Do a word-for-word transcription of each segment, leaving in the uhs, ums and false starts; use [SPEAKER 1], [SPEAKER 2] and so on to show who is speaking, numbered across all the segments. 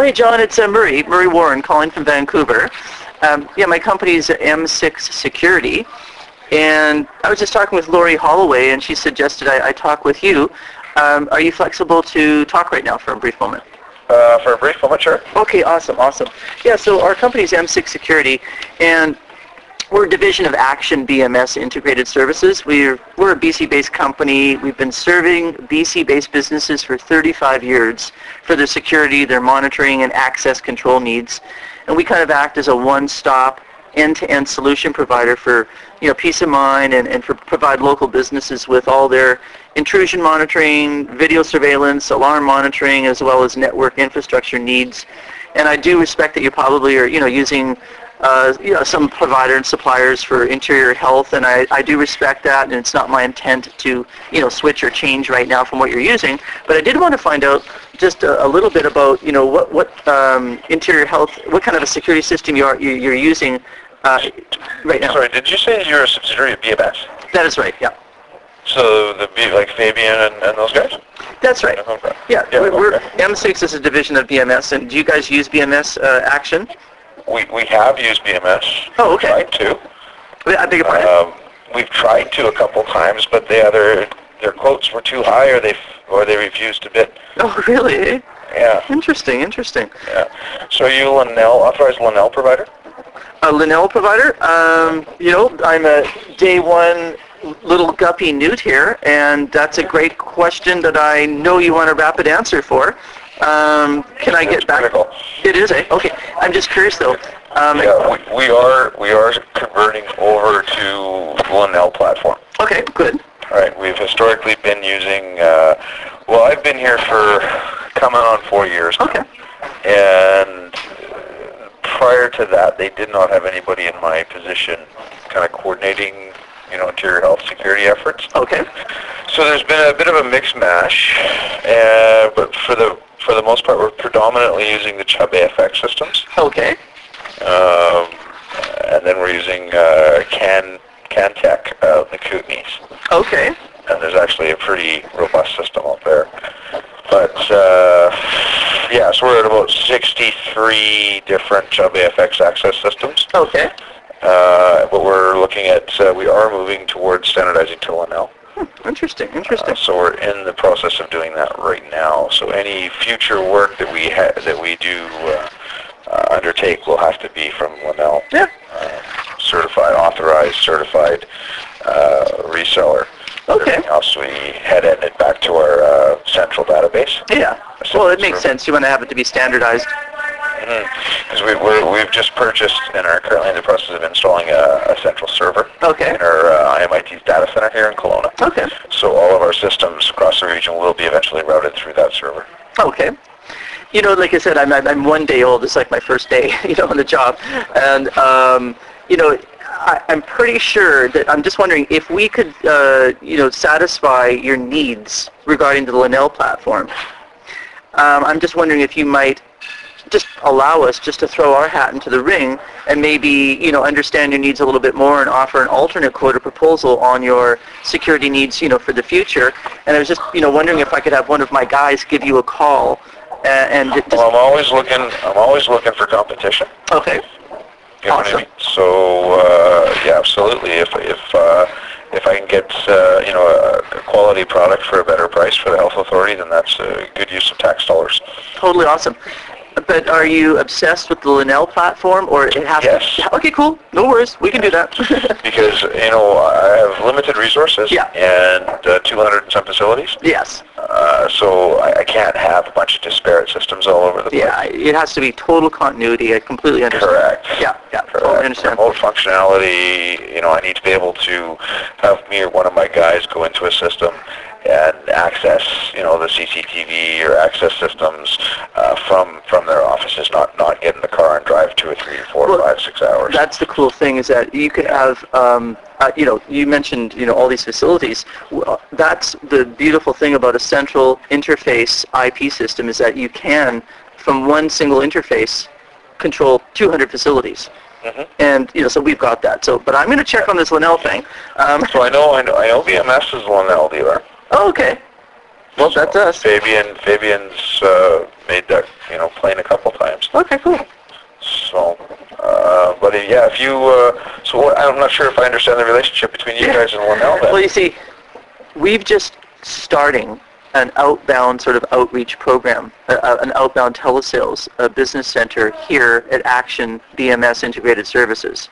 [SPEAKER 1] hey, John, it's uh, Murray, Murray Warren, calling from Vancouver. Um, yeah, my company's M six Security, and I was just talking with Lori Holloway, and she suggested I, I talk with you. Um, are you flexible to talk right now for a brief moment?
[SPEAKER 2] Uh, for a brief moment, sure.
[SPEAKER 1] Okay, awesome, awesome. Yeah, so our company's M six Security, and we're a division of Action B M S Integrated Services. We're, we're a B C-based company. We've been serving B C-based businesses for thirty-five years for their security, their monitoring, and access control needs. And we kind of act as a one-stop, end-to-end solution provider for, you know, peace of mind and, and for provide local businesses with all their intrusion monitoring, video surveillance, alarm monitoring, as well as network infrastructure needs. And I do respect that you probably are, you know, using Uh, you know, some provider and suppliers for interior health, and I, I do respect that, and it's not my intent to, you know, switch or change right now from what you're using. But I did want to find out just a, a little bit about, you know, what what um, interior health, what kind of a security system you are you, you're using uh, right now.
[SPEAKER 2] Sorry, did you say you're a subsidiary of B M S?
[SPEAKER 1] That is right. Yeah.
[SPEAKER 2] So the like Fabian and, and those guys?
[SPEAKER 1] That's right. Yeah.
[SPEAKER 2] yeah
[SPEAKER 1] we're, we're
[SPEAKER 2] okay.
[SPEAKER 1] M six is a division of B M S, and do you guys use B M S uh, Action?
[SPEAKER 2] We we have used B M S.
[SPEAKER 1] Oh, okay.
[SPEAKER 2] Tried to.
[SPEAKER 1] I beg your pardon.
[SPEAKER 2] Um, we've tried to a couple times, but they either their quotes were too high, or they or they refused to bid.
[SPEAKER 1] Oh, really?
[SPEAKER 2] Yeah.
[SPEAKER 1] Interesting. Interesting.
[SPEAKER 2] Yeah. So are you Linnell authorized Linnell provider?
[SPEAKER 1] A Linnell provider? Um, you know, I'm a day one little guppy newt here, and that's a great question that I know you want a rapid answer for. Um, can I get
[SPEAKER 2] it's
[SPEAKER 1] back?
[SPEAKER 2] Critical.
[SPEAKER 1] It is, eh? Okay. I'm just curious, though. Um,
[SPEAKER 2] yeah, we, we are we are converting over to Linnell platform.
[SPEAKER 1] Okay, good.
[SPEAKER 2] All right. We've historically been using. Uh, well, I've been here for coming on four years now.
[SPEAKER 1] Okay.
[SPEAKER 2] And prior to that, they did not have anybody in my position, kind of coordinating, you know, interior health security efforts.
[SPEAKER 1] Okay.
[SPEAKER 2] So there's been a bit of a mix mash, uh, but for the for the most part, we're predominantly using the Chubb A F X systems.
[SPEAKER 1] Okay.
[SPEAKER 2] Um, and then we're using uh, Can Cantech out in the Kootenays.
[SPEAKER 1] Okay.
[SPEAKER 2] And there's actually a pretty robust system out there. But uh, yeah, so we're at about sixty-three different Chubb A F X access systems.
[SPEAKER 1] Okay.
[SPEAKER 2] Uh, but we're looking at, uh, we are moving towards standardizing to Linnell.
[SPEAKER 1] Hmm, interesting, interesting.
[SPEAKER 2] Uh, so we're in the process of doing that right now. So any future work that we ha- that we do uh, uh, undertake will have to be from Linnell.
[SPEAKER 1] Yeah.
[SPEAKER 2] Uh, certified, authorized, certified uh, reseller.
[SPEAKER 1] Okay.
[SPEAKER 2] Everything else we head ended back to our uh, central database.
[SPEAKER 1] Yeah. Well, it makes sense. You want to have it to be standardized.
[SPEAKER 2] Because we, we're, we've just purchased and are currently in the process of installing a, a central server
[SPEAKER 1] Okay.
[SPEAKER 2] in our uh, I M I T's data center here in Kelowna.
[SPEAKER 1] Okay.
[SPEAKER 2] So all of our systems across the region will be eventually routed through that server.
[SPEAKER 1] Okay. You know, like I said, I'm, I'm one day old. It's like my first day, you know, on the job. And, um, you know, I, I'm pretty sure that I'm just wondering if we could, uh, you know, satisfy your needs regarding the Linnell platform. Um, I'm just wondering if you might just allow us just to throw our hat into the ring and maybe, you know, understand your needs a little bit more and offer an alternate quote or proposal on your security needs, you know, for the future. And I was just, you know, wondering if I could have one of my guys give you a call and, and just...
[SPEAKER 2] Well, I'm always looking. I'm always looking for competition.
[SPEAKER 1] Okay.
[SPEAKER 2] You know
[SPEAKER 1] Awesome.
[SPEAKER 2] what I mean? So uh, yeah, absolutely. If if uh, if I can get uh, you know a, a quality product for a better price for the health authority, then that's a good use of tax dollars.
[SPEAKER 1] Totally awesome. But are you obsessed with the Linnell platform, or it has
[SPEAKER 2] Yes.
[SPEAKER 1] to... Okay, cool. No worries. We can do that.
[SPEAKER 2] Because, you know, I have limited resources
[SPEAKER 1] Yeah.
[SPEAKER 2] and uh, two hundred and some facilities.
[SPEAKER 1] Yes.
[SPEAKER 2] Uh, so I, I can't have a bunch of disparate systems all over the place.
[SPEAKER 1] Yeah, it has to be total continuity. I completely understand.
[SPEAKER 2] Correct.
[SPEAKER 1] Yeah, yeah,
[SPEAKER 2] Correct.
[SPEAKER 1] totally understand.
[SPEAKER 2] Remote functionality, you know, I need to be able to have me or one of my guys go into a system and access, you know, the C C T V or access systems uh, from from their offices, not not get in the car and drive two or three or four
[SPEAKER 1] Well,
[SPEAKER 2] or five, six hours.
[SPEAKER 1] That's the cool thing, is that you could have, um, uh, you know, you mentioned, you know, all these facilities. Well, that's the beautiful thing about a central interface I P system, is that you can, from one single interface, control two hundred facilities. Mm-hmm. And, you know, so we've got that. So, but I'm going to check on this Linnell thing. Um,
[SPEAKER 2] so I know, I know, I know B M S is the Linnell dealer.
[SPEAKER 1] Oh, okay. Well,
[SPEAKER 2] so
[SPEAKER 1] that's us.
[SPEAKER 2] Fabian, Fabian's uh, made that, you know, plane a couple times.
[SPEAKER 1] Okay, cool.
[SPEAKER 2] So, uh, but uh, yeah, if you, uh, so what, I'm not sure if I understand the relationship between you guys and Linnell then.
[SPEAKER 1] Well, you see, we've just starting an outbound sort of outreach program, uh, an outbound telesales uh, business center here at Action B M S Integrated Services.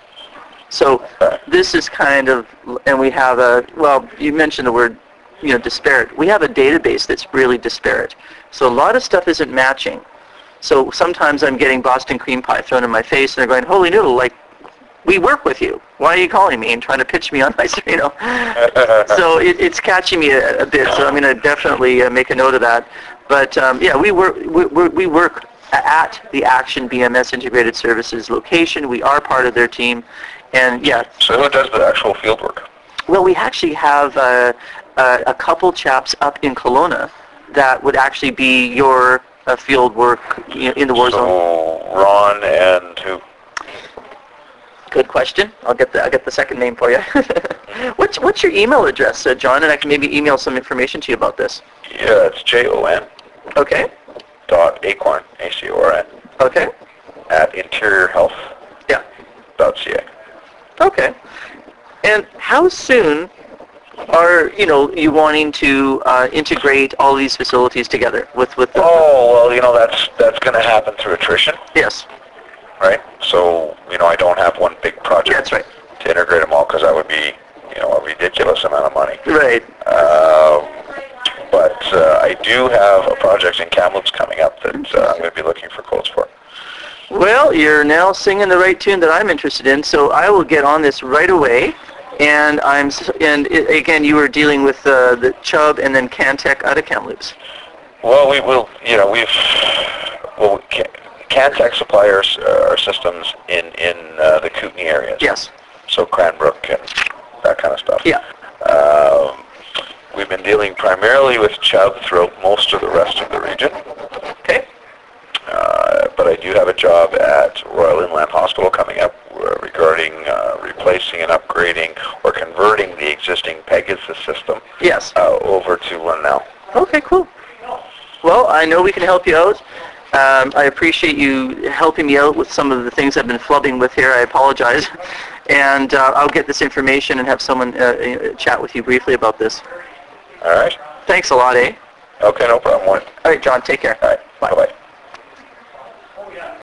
[SPEAKER 1] So this is kind of, and we have a, well, you mentioned the word, you know, disparate. We have a database that's really disparate. So a lot of stuff isn't matching. So sometimes I'm getting Boston cream pie thrown in my face, and they're going, holy noodle, like, we work with you. Why are you calling me and trying to pitch me on my, you know? So it, it's catching me a, a bit, so I'm going to definitely uh, make a note of that. But um, yeah, we work, we, we work at the Action B M S Integrated Services location. We are part of their team. And yeah.
[SPEAKER 2] So who does the actual field work?
[SPEAKER 1] Well, we actually have uh, uh, a couple chaps up in Kelowna that would actually be your uh, field work in the war
[SPEAKER 2] so
[SPEAKER 1] zone.
[SPEAKER 2] So Ron and who?
[SPEAKER 1] Good question. I'll get the I'll get the second name for you. what's what's your email address, uh, John? And I can maybe email some information to you about this.
[SPEAKER 2] Yeah, it's J O N.
[SPEAKER 1] Okay.
[SPEAKER 2] Dot Acorn A C O R N.
[SPEAKER 1] Okay.
[SPEAKER 2] At interior health.
[SPEAKER 1] Yeah.
[SPEAKER 2] Dot C A.
[SPEAKER 1] Okay. And how soon are you know you wanting to uh, integrate all these facilities together with with? The,
[SPEAKER 2] oh well, you know that's that's going to happen through attrition.
[SPEAKER 1] Yes.
[SPEAKER 2] Right. So you know I don't have one big project.
[SPEAKER 1] Yeah, that's right.
[SPEAKER 2] To integrate them all because that would be you know a ridiculous amount of money.
[SPEAKER 1] Right.
[SPEAKER 2] Um, but uh, I do have a project in Kamloops coming up that uh, I'm going to be looking for quotes for.
[SPEAKER 1] Well, you're now singing the right tune that I'm interested in, so I will get on this right away. And I'm and it, again, you were dealing with uh, the Chubb and then Cantech out of Kamloops.
[SPEAKER 2] Well, we will. You know, we've well, Cantech suppliers uh, our systems in in uh, the Kootenay areas.
[SPEAKER 1] Yes.
[SPEAKER 2] So Cranbrook and that kind of stuff.
[SPEAKER 1] Yeah.
[SPEAKER 2] Um, we've been dealing primarily with Chubb throughout most of the rest of the region.
[SPEAKER 1] Okay.
[SPEAKER 2] Uh, but I do have a job at Royal Inland Hospital coming up regarding uh, replacing and upgrading or converting the existing Pegasus system.
[SPEAKER 1] Yes.
[SPEAKER 2] Uh, over to Linnell.
[SPEAKER 1] Okay, cool. Well, I know we can help you out. Um, I appreciate you helping me out with some of the things I've been flubbing with here. I apologize. And uh, I'll get this information and have someone uh, chat with you briefly about this.
[SPEAKER 2] All right.
[SPEAKER 1] Thanks a lot, eh?
[SPEAKER 2] Okay, no problem.
[SPEAKER 1] All right, John, take care.
[SPEAKER 2] All right.
[SPEAKER 1] Bye.
[SPEAKER 2] Bye-bye.